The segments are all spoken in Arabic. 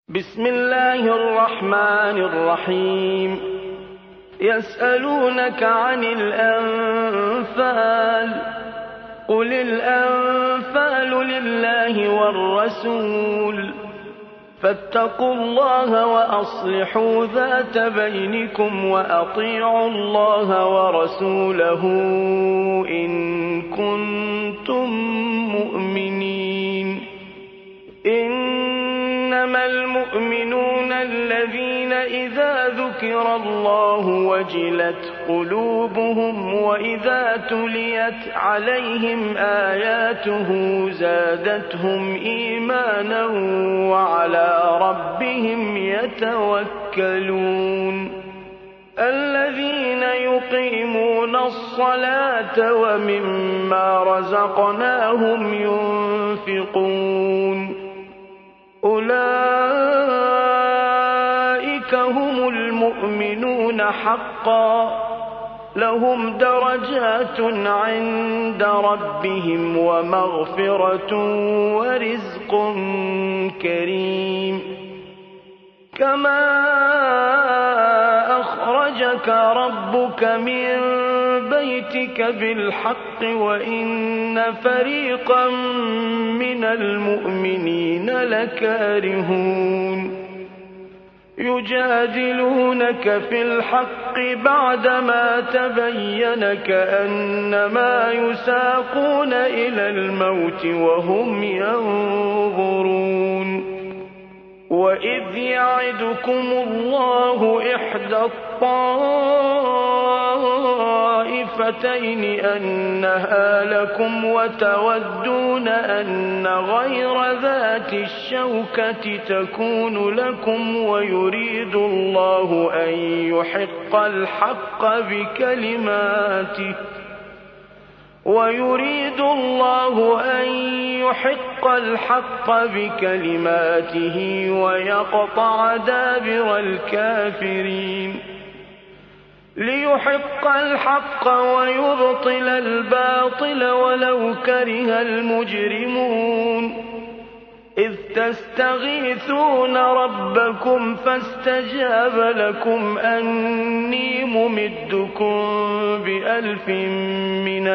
بسم الله الرحمن الرحيم. يسألونك عن الأنفال، قل الأنفال لله والرسول، فاتقوا الله وأصلحوا ذات بينكم وأطيعوا الله ورسوله إن كنتم مؤمنين. إنما المؤمنون الذين إذا ذكر الله وجلت قلوبهم وإذا تليت عليهم آياته زادتهم إيمانا وعلى ربهم يتوكلون. الذين يقيمون الصلاة ومما رزقناهم ينفقون، أولئك هم المؤمنون حقا، لهم درجات عند ربهم ومغفرة ورزق كريم. كما أخرجك ربك من بيتك بالحق وإن فريقا من المؤمنين لكارهون. يجادلونك في الحق بعدما تبين كأنما يساقون إلى الموت وهم ينظرون. وإذ يعدكم الله إحدى الطائفتين أنها لكم وتودون أن غير ذات الشوكة تكون لكم ويريد الله أن يحق الحق بكلماته ويقطع دابر الكافرين. ليحق الحق ويبطل الباطل ولو كره المجرمون. إذ تستغيثون ربكم فاستجاب لكم أني ممدكم ب1000 من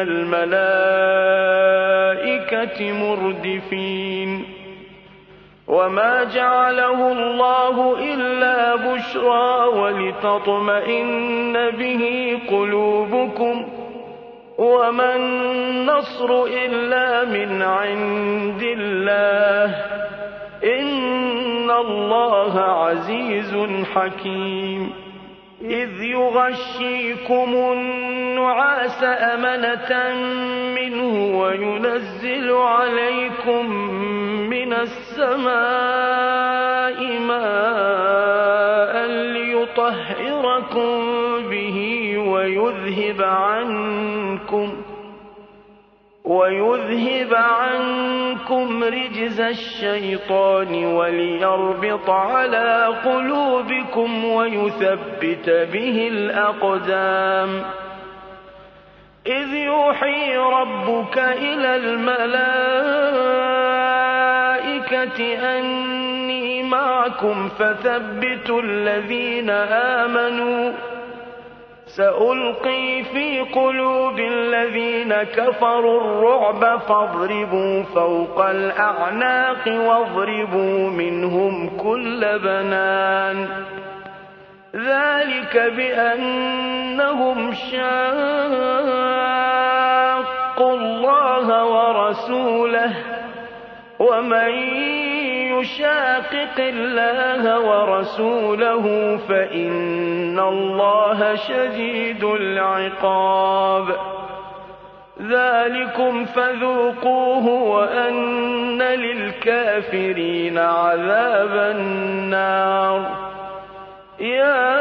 الملائكة مردفين. وما جعله الله إلا بشرى ولتطمئن به قلوبكم، وما النصر إلا من عند الله، إن الله عزيز حكيم. إذ يغشيكم النعاس أمنة منه وينزل عليكم من السماء ماء ليطهركم به ويذهب عنكم رجز الشيطان وليربط على قلوبكم ويثبت به الأقدام. إذ يوحي ربك إلى الملائكة أني معكم فثبتوا الذين آمنوا، سألقي في قلوب الذين كفروا الرعب فاضربوا فوق الأعناق واضربوا منهم كل بنان. ذلك بأنهم شاقوا الله ورسوله، ومن يشاقق الله ورسوله فإن الله شديد العقاب. ذلكم فذوقوه وأن للكافرين عذاب النار. يا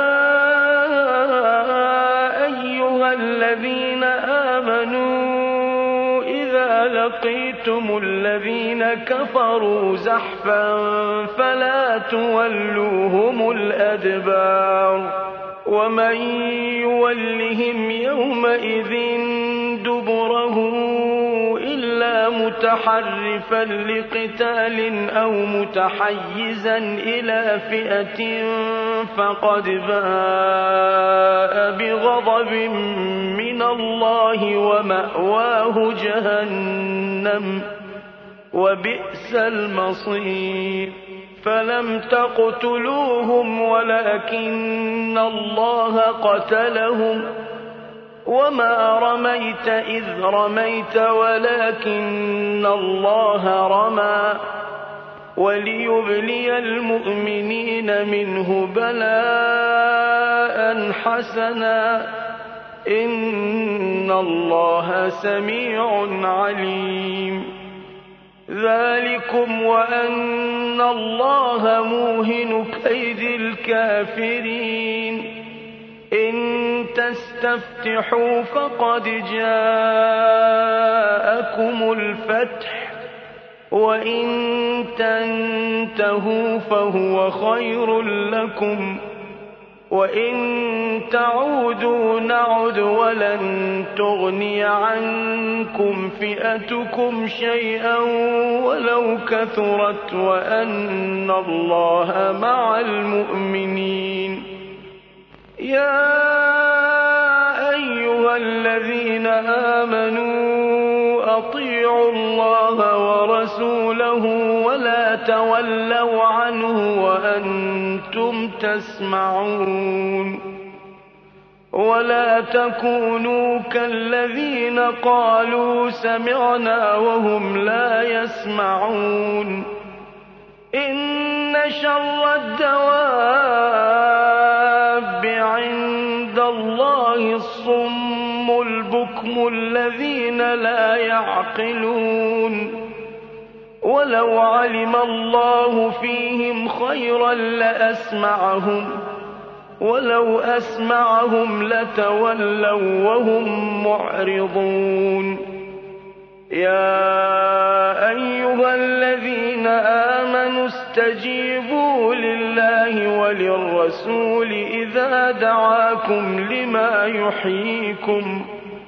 أيها الذين آمنوا إذا لقيتم الذين كفروا زحفا فلا تولوهم الأدبار، ومن يولهم يومئذ دبره إلا متحرفا لقتال أو متحيزا إلى فئة فقد باء بغضب من الله ومأواه جهنم وبئس المصير فلم تقتلوهم ولكن الله قتلهم وما رميت إذ رميت ولكن الله رمى وليبلي المؤمنين منه بلاء حسنا إن الله سميع عليم ذلكم وأن الله موهن كيد الكافرين إن تستفتحوا فقد جاءكم الفتح وإن تنتهوا فهو خير لكم وإن تعودوا نعد ولن تغني عنكم فئتكم شيئا ولو كثرت وأن الله مع المؤمنين يا أيها الذين آمنوا أطيعوا الله ورسوله ولا تولوا عنه وأنتم تسمعون ولا تكونوا كالذين قالوا سمعنا وهم لا يسمعون إن شر الدواب عند الله الصم البكم الذين لا يعقلون ولو علم الله فيهم خيرا لأسمعهم ولو أسمعهم لتولوا وهم معرضون يا أيها الذين آمنوا استجيبوا لله وللرسول إذا دعاكم لما يحييكم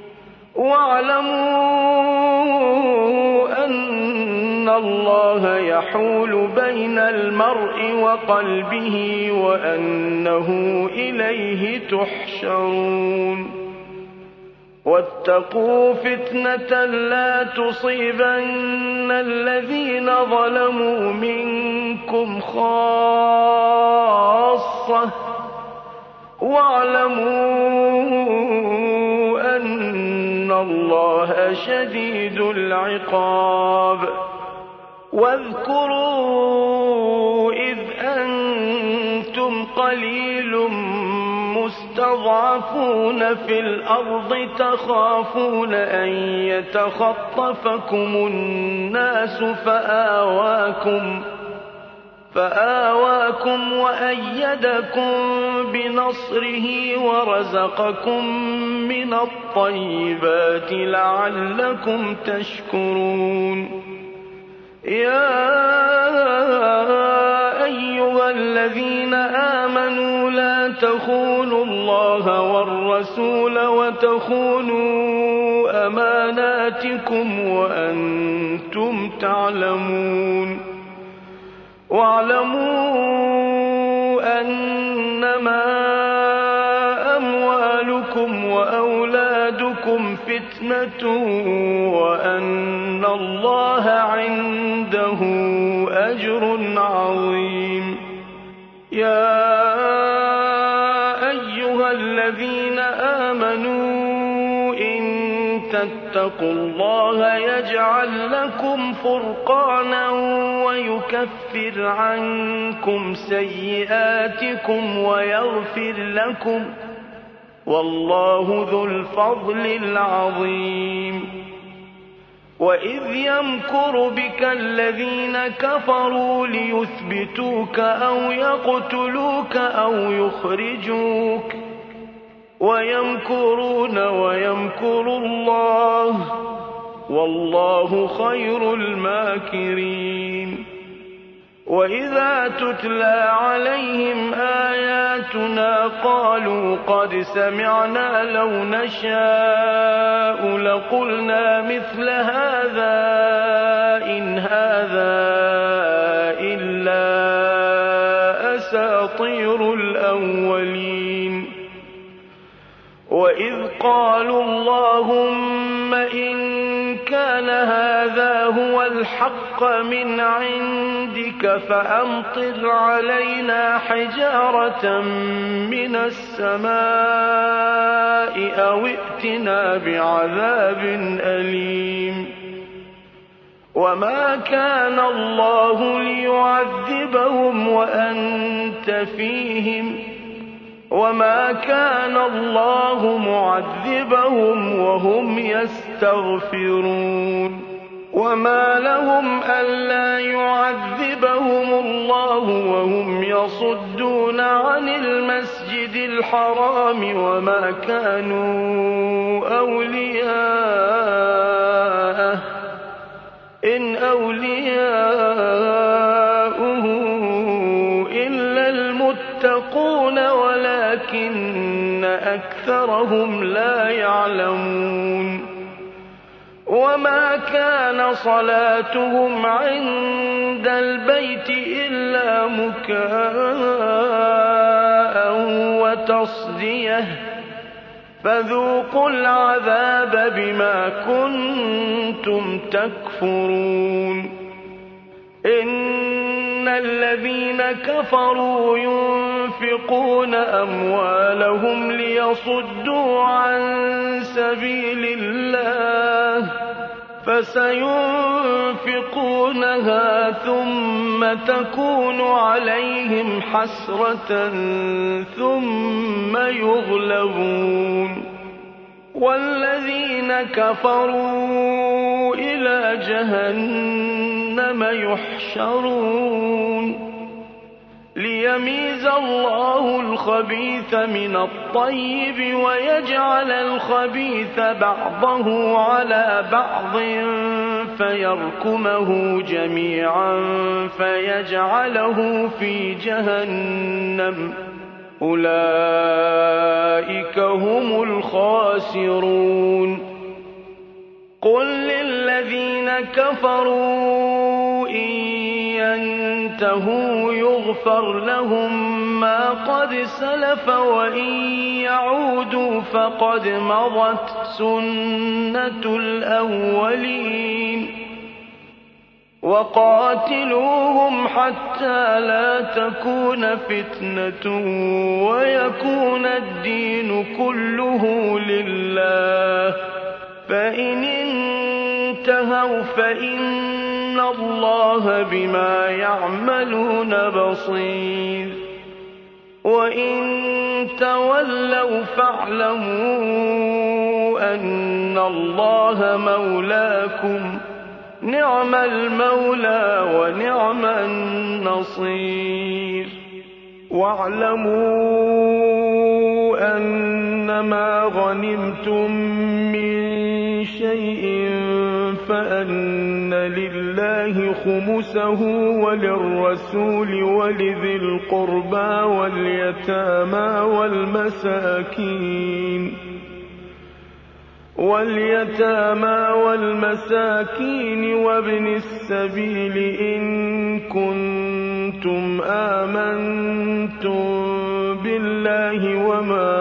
واعلموا أن الله يحول بين المرء وقلبه وأنه إليه تحشرون واتقوا فتنة لا تصيبن الذين ظلموا منكم خاصة واعلموا أن الله شديد العقاب واذكروا إذ أنتم قليل مستضعفون في الأرض تخافون أن يتخطفكم الناس فآواكم وأيدكم بنصره ورزقكم من الطيبات لعلكم تشكرون يا أيها الذين آمنوا لا تخونوا الله والرسول وتخونوا أماناتكم وأنتم تعلمون واعلموا أنما أموالكم وأولادكم فتنة وأن الله عنده أجر عظيم يا أيها الذين آمنوا إن تتقوا الله يجعل لكم فرقانا ويكفر عنكم سيئاتكم ويغفر لكم والله ذو الفضل العظيم وإذ يمكر بك الذين كفروا ليثبتوك أو يقتلوك أو يخرجوك ويمكرون ويمكر الله والله خير الماكرين وإذا تتلى عليهم آياتنا قالوا قد سمعنا لو نشاء لقلنا مثل هذا إن هذا إلا أساطير الأولين وإذ قالوا اللهم إن كان هذا هو الحق من عندك فأمطر علينا حجارة من السماء أو ائتنا بعذاب أليم وما كان الله ليعذبهم وأنت فيهم وما كان الله معذبهم وهم يستغفرون وما لهم ألا يعذبهم الله وهم يصدون عن المسجد الحرام وما كانوا أولياءه إن أولياؤه إلا المتقون ولكن أكثرهم لا يعلمون وما كان صلاتهم عند البيت إلا مكاء وتصدية فذوقوا العذاب بما كنتم تكفرون إن الذين كفروا ينفقون أموالهم ليصدوا عن سبيل الله فسينفقونها ثم تكون عليهم حسرة ثم يغلبون والذين كفروا إلى جهنم يحشرون ليميز الله الخبيث من الطيب ويجعل الخبيث بعضه على بعض فيركمه جميعا فيجعله في جهنم أولئك هم الخاسرون قل للذين كفروا إن ينتهوا يغفر لهم ما قد سلف وإن يعودوا فقد مضت سنة الأولين وقاتلوهم حتى لا تكون فتنة ويكون الدين كله لله فإن انتهوا فإن الله بما يعملون بصير وإن تولوا فاعلموا أن الله مولاكم نعم المولى ونعم النصير واعلموا أنما غنمتم من شيء فأن لله خمسه وللرسول ولذي القربى واليتامى والمساكين وابن السبيل إن كنتم آمنتم بالله وما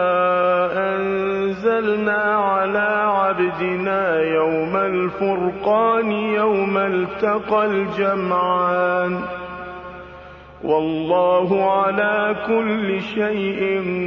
أنزلنا على عبدنا يوم الفرقان يوم التقى الجمعان والله على كل شيء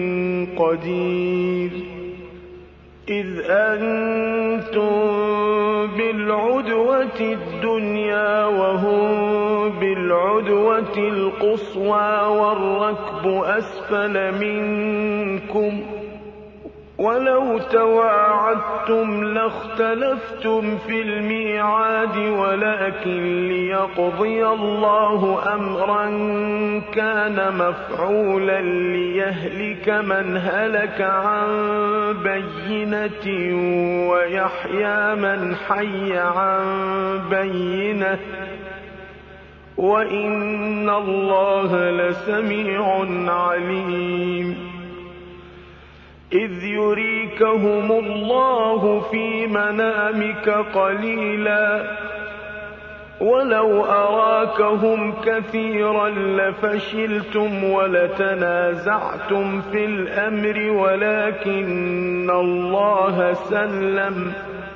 قدير إذ أنتم بالعدوة الدنيا وهم بالعدوة القصوى والركب أسفل منكم ولو تواعدتم لاختلفتم في الميعاد ولكن ليقضي الله أمرا كان مفعولا ليهلك من هلك عن بينة ويحيى من حي عن بينة وإن الله لسميع عليم إذ يريكهم الله في منامك قليلا ولو أراكهم كثيرا لفشلتم ولتنازعتم في الأمر ولكن الله سلم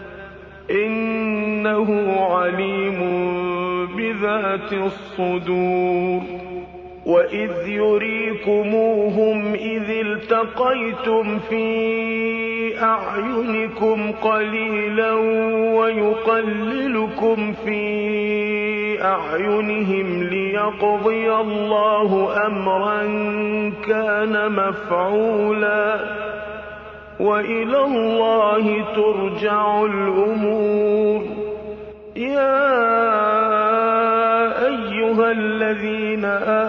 إنه عليم بذات الصدور وإذ يريكموهم إذ التقيتم في أعينكم قليلا ويقللكم في أعينهم ليقضي الله أمرا كان مفعولا وإلى الله ترجع الأمور يا أيها الذين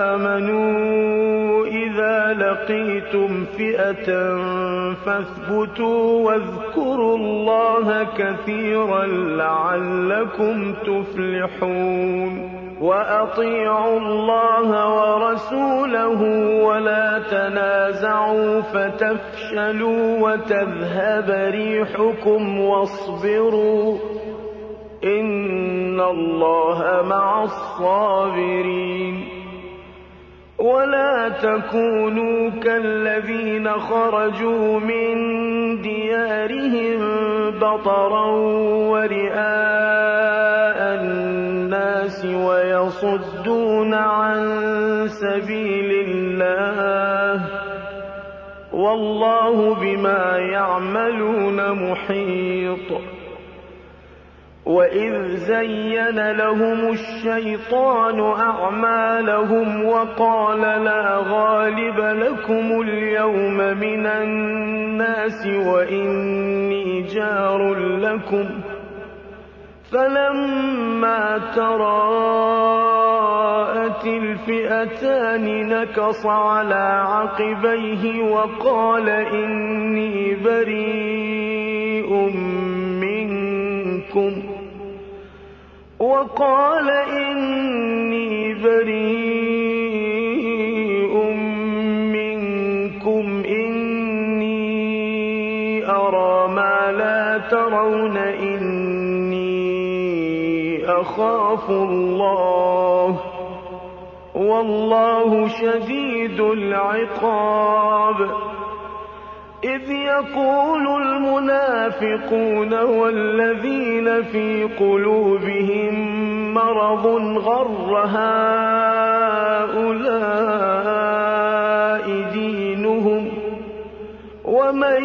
آمنوا إذا لقيتم فئة فاثبتوا واذكروا الله كثيرا لعلكم تفلحون وأطيعوا الله ورسوله ولا تنازعوا فتفشلوا وتذهب ريحكم واصبروا إن الله مع الصابرين ولا تكونوا كالذين خرجوا من ديارهم بطرا ورئاء الناس ويصدون عن سبيل الله والله بما يعملون محيط وإذ زين لهم الشيطان أعمالهم وقال لا غالب لكم اليوم من الناس وإني جار لكم فلما تراءت الفئتان نكص على عقبيه وقال إني بريء منكم إني أرى ما لا ترون إني أخاف الله والله شديد العقاب إذ يقول المنافقون والذين في قلوبهم مرض غر هؤلاء دينهم ومن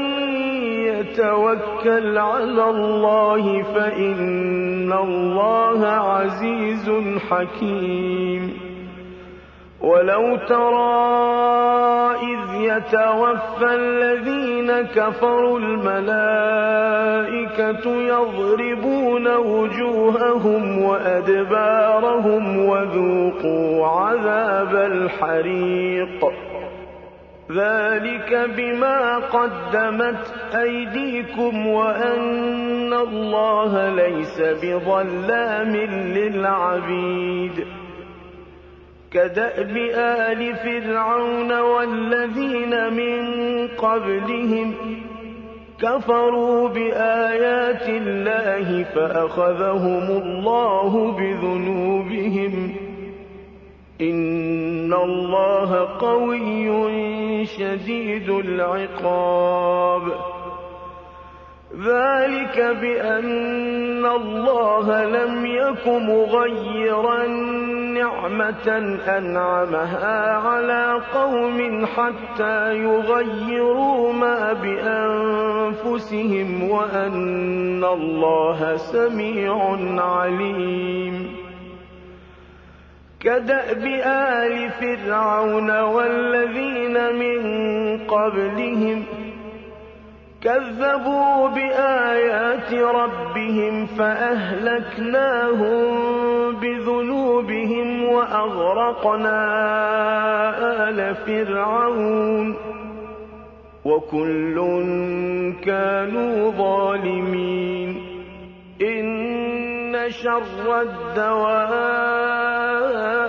يتوكل على الله فإن الله عزيز حكيم ولو ترى إذ يتوفى الذين كفروا الملائكة يضربون وجوههم وأدبارهم وذوقوا عذاب الحريق ذلك بما قدمت أيديكم وأن الله ليس بظلام للعبيد كدأب آل فرعون والذين من قبلهم كفروا بآيات الله فأخذهم الله بذنوبهم إن الله قوي شديد العقاب ذلك بأن الله لم يك مغيرا نعمة أنعمها على قوم حتى يغيروا ما بأنفسهم وأن الله سميع عليم كدأب آل فرعون والذين من قبلهم كذبوا بآيات ربهم فأهلكناهم بذنوبهم وأغرقنا آل فرعون وكل كانوا ظالمين إن شر الدواب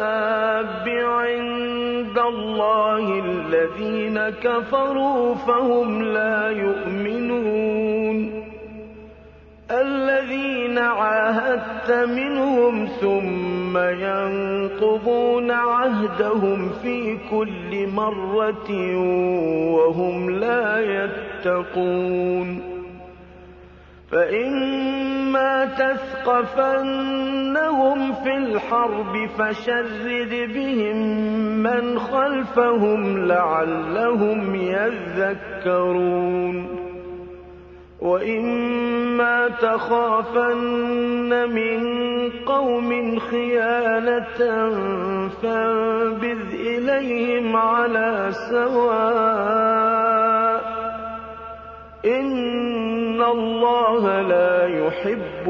اللَّهِ الَّذِينَ كَفَرُوا فَهُمْ لَا يُؤْمِنُونَ الَّذِينَ عَاهَدتَّ مِنْهُمْ ثُمَّ يَنقُضُونَ عَهْدَهُمْ فِي كُلِّ مَرَّةٍ وَهُمْ لَا يَتَّقُونَ فَإِمَّا تَثْقَفَنَّهُمْ فِي الْحَرْبِ فَشَرِّدْ بِهِم مَّنْ خَلْفَهُمْ لَعَلَّهُمْ يَذَّكَّرُونَ وَإِمَّا تَخَافَنَّ مِن قَوْمٍ خِيَانَةً فَانبِذْ إِلَيْهِمْ عَلَىٰ سَوَاءٍ ۚ إِنَّ اللَّهَ لَا يُحِبُّ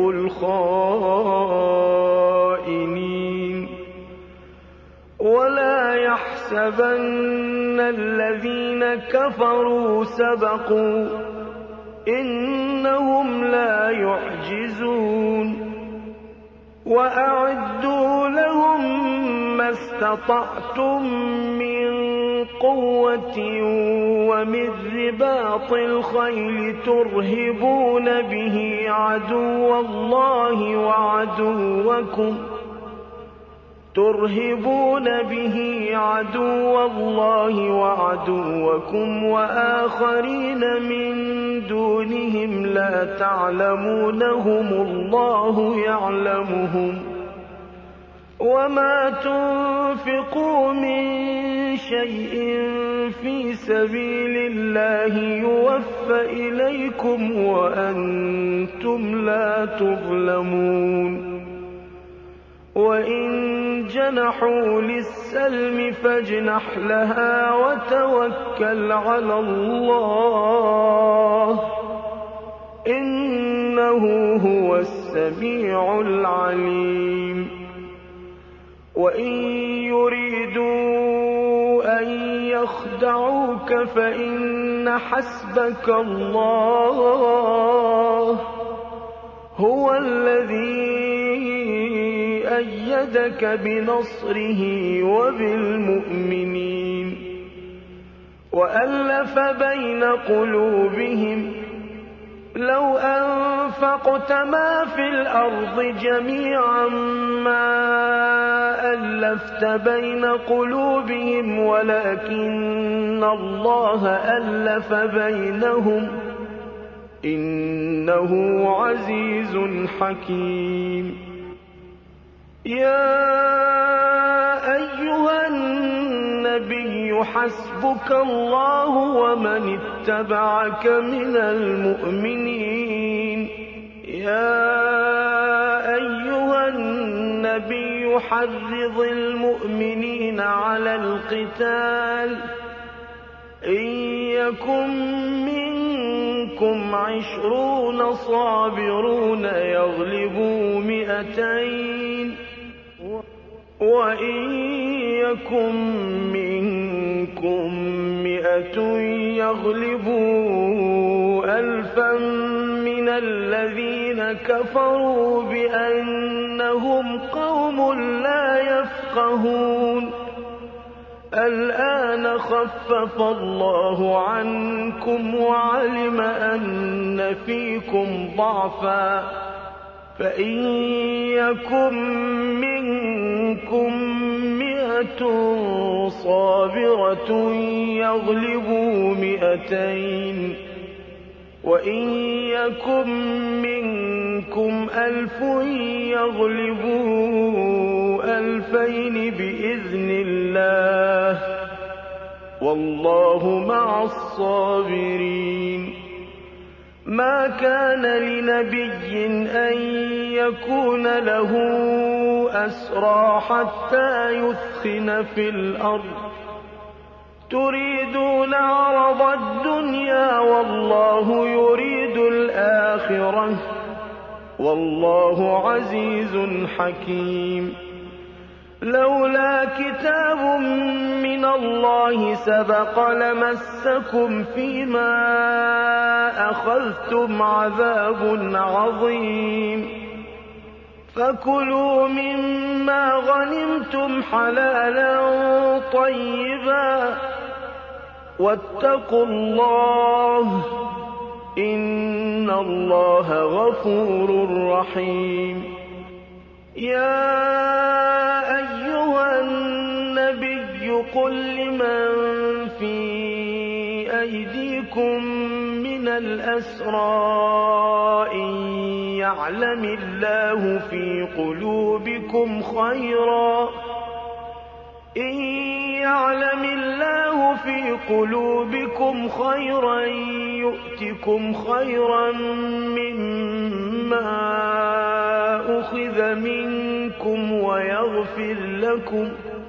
الْخَائِنِينَ وَلَا يَحْسَبَنَّ الَّذِينَ كَفَرُوا سَبَقُوا ۚ إِنَّهُمْ لَا يُعْجِزُونَ وَأَعِدُّوا لَهُم مَّا اسْتَطَعْتُم مِّن قُوَّةٍ وَمِن رِّبَاطِ الْخَيْلِ تُرْهِبُونَ بِهِ عَدُوَّ اللَّهِ وَعَدُوَّكُمْ وَآخَرِينَ مِن دُونِهِمْ لَا تَعْلَمُونَهُمُ اللَّهُ يَعْلَمُهُمْ ۚ وَمَا تُنفِقُوا مِن شَيْءٍ فِي سَبِيلِ اللَّهِ يُوَفَّ إِلَيْكُمْ وَأَنتُمْ لَا تُظْلَمُونَ وَإِن جَنَحُوا لِلسَّلْمِ فَاجْنَحْ لَهَا وَتَوَكَّلْ عَلَى اللَّهِ ۚ إِنَّهُ هُوَ السَّمِيعُ الْعَلِيمُ وَإِن يُرِيدُوا أَن يَخْدَعُوكَ فَإِنَّ حَسْبَكَ اللَّهُ ۚ هُوَ الَّذِي أَيَّدَكَ بِنَصْرِهِ وَبِالْمُؤْمِنِينَ وَأَلَّفَ بَيْنَ قُلُوبِهِمْ ۚ لَوْ أَنفَقْتَ مَا فِي الْأَرْضِ جَمِيعًا مَّا أَلَّفْتَ بَيْنَ قُلُوبِهِمْ وَلَٰكِنَّ اللَّهَ أَلَّفَ بَيْنَهُمْ ۚ إِنَّهُ عَزِيزٌ حَكِيمٌ يَا أَيُّهَا النَّبِيُّ حَسْبُكَ اللَّهُ وَمَنِ اتَّبَعَكَ مِنَ الْمُؤْمِنِينَ يَا أَيُّهَا النَّبِيُّ حَرِّضِ الْمُؤْمِنِينَ عَلَى الْقِتَالِ ۚ إِن يَكُن مِّنكُمْ 20 صَابِرُونَ يَغْلِبُوا 200 ۚ وَإِن يَكُن مِّنكُم 100 يَغْلِبُوا 1000 مِّنَ الَّذِينَ كَفَرُوا بِأَنَّهُمْ قَوْمٌ لَّا يَفْقَهُونَ الْآنَ خَفَّفَ اللَّهُ عَنكُمْ وَعَلِمَ أَنَّ فِيكُمْ ضَعْفًا ۚ فَإِن يَكُن مِّنكُم 100 صَابِرَةٌ يَغْلِبُوا 200 ۚ وَإِن يَكُن مِّنكُمْ 1000 يَغْلِبُوا 2000 بِإِذْنِ اللَّهِ ۗ وَاللَّهُ مَعَ الصَّابِرِينَ مَا كَانَ لِنَبِيٍّ أَن يَكُونَ لَهُ أَسْرَىٰ حَتَّىٰ يُثْخِنَ فِي الْأَرْضِ ۚ تُرِيدُونَ عَرَضَ الدُّنْيَا وَاللَّهُ يُرِيدُ الْآخِرَةَ ۗ وَاللَّهُ عَزِيزٌ حَكِيمٌ لَّوْلَا كِتَابٌ مِّنَ اللَّهِ سَبَقَ لَمَسَّكُمْ فِيمَا أَخَذْتُمْ عَذَابٌ عَظِيمٌ فكلوا مما غنمتم حلالا طيبا واتقوا الله إن الله غفور رحيم. يا أيها النبي قل لمن في أيديكم من الأسرى إن يعلم الله في قلوبكم خيرا يؤتكم خيرا مما أخذ منكم ويغفر لكم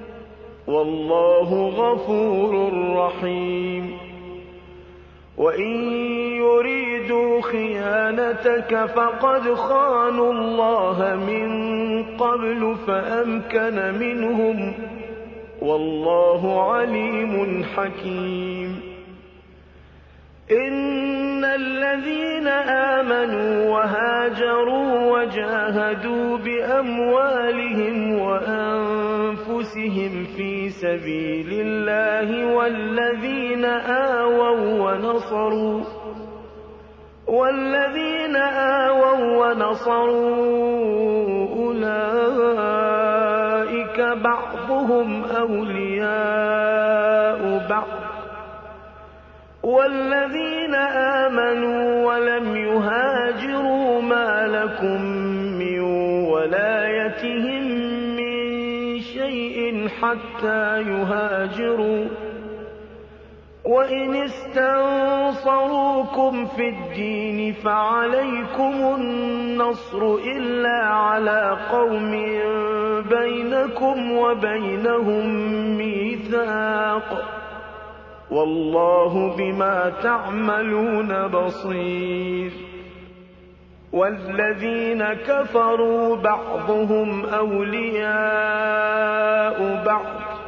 والله غفور رحيم. وإن يريدوا خيانتك فقد خانوا الله من قبل فأمكن منهم والله عليم حكيم. إن الذين آمنوا وهاجروا وجاهدوا بأموالهم وأنفسهم في سبيل الله والذين آووا ونصروا أولئك بعضهم أولياء بعض والذين آمنوا ولم يهاجروا ما لكم من ولايتهم من شيء حتى يهاجروا وإن استنصروكم في الدين فعليكم النصر إلا على قوم بينكم وبينهم ميثاق والله بما تعملون بصير. والذين كفروا بعضهم أولياء بعض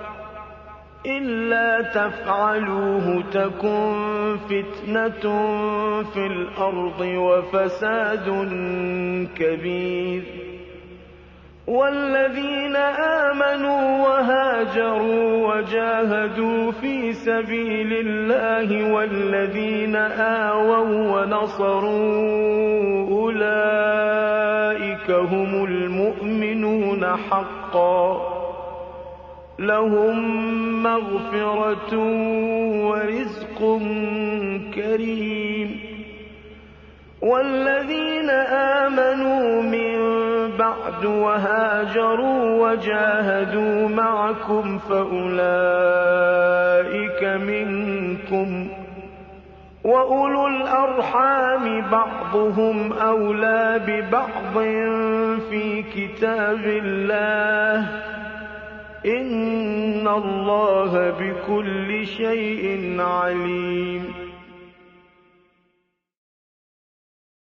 إلا تفعلوه تكن فتنة في الأرض وفساد كبير. والذين آمنوا وهاجروا وجاهدوا في سبيل الله والذين آووا ونصروا أولئك هم المؤمنون حقا لهم مغفرة ورزق كريم. والذين آمنوا من بعد وهاجروا وجاهدوا معكم فأولئك منكم وأولو الأرحام بعضهم أولى ببعض في كتاب الله إن الله بكل شيء عليم.